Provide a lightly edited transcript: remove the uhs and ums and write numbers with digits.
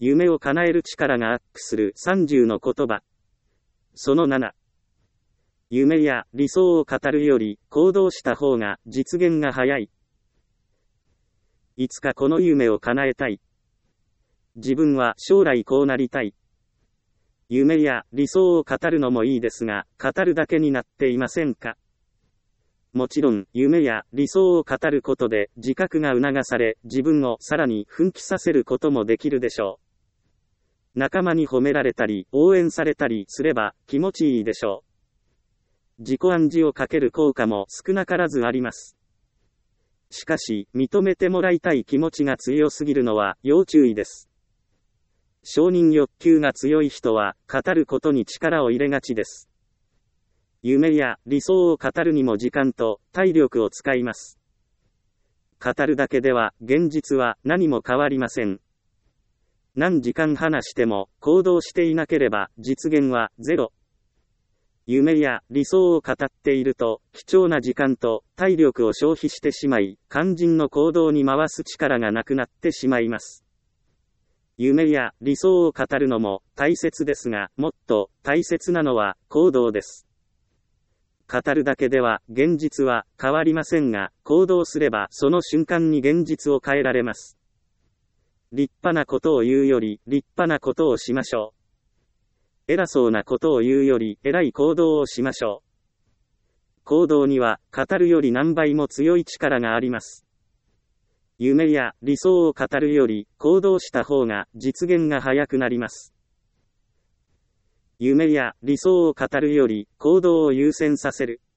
夢を叶える力がアップする30の言葉。その7。夢や理想を語るより行動した方が実現が早い。いつかこの夢を叶えたい。自分は将来こうなりたい。夢や理想を語るのもいいですが、語るだけになっていませんか？もちろん、夢や理想を語ることで自覚が促され、自分をさらに奮起させることもできるでしょう。仲間に褒められたり、応援されたりすれば気持ちいいでしょう。自己暗示をかける効果も少なからずあります。しかし、認めてもらいたい気持ちが強すぎるのは要注意です。承認欲求が強い人は、語ることに力を入れがちです。夢や理想を語るにも時間と体力を使います。語るだけでは現実は何も変わりません。何時間話しても行動していなければ実現はゼロ。夢や理想を語っていると貴重な時間と体力を消費してしまい、肝心の行動に回す力がなくなってしまいます。夢や理想を語るのも大切ですが、もっと大切なのは行動です。語るだけでは現実は変わりませんが、行動すればその瞬間に現実を変えられます。立派なことを言うより立派なことをしましょう。偉そうなことを言うより偉い行動をしましょう。行動には語るより何倍も強い力があります。夢や理想を語るより行動した方が実現が早くなります。夢や理想を語るより行動を優先させる。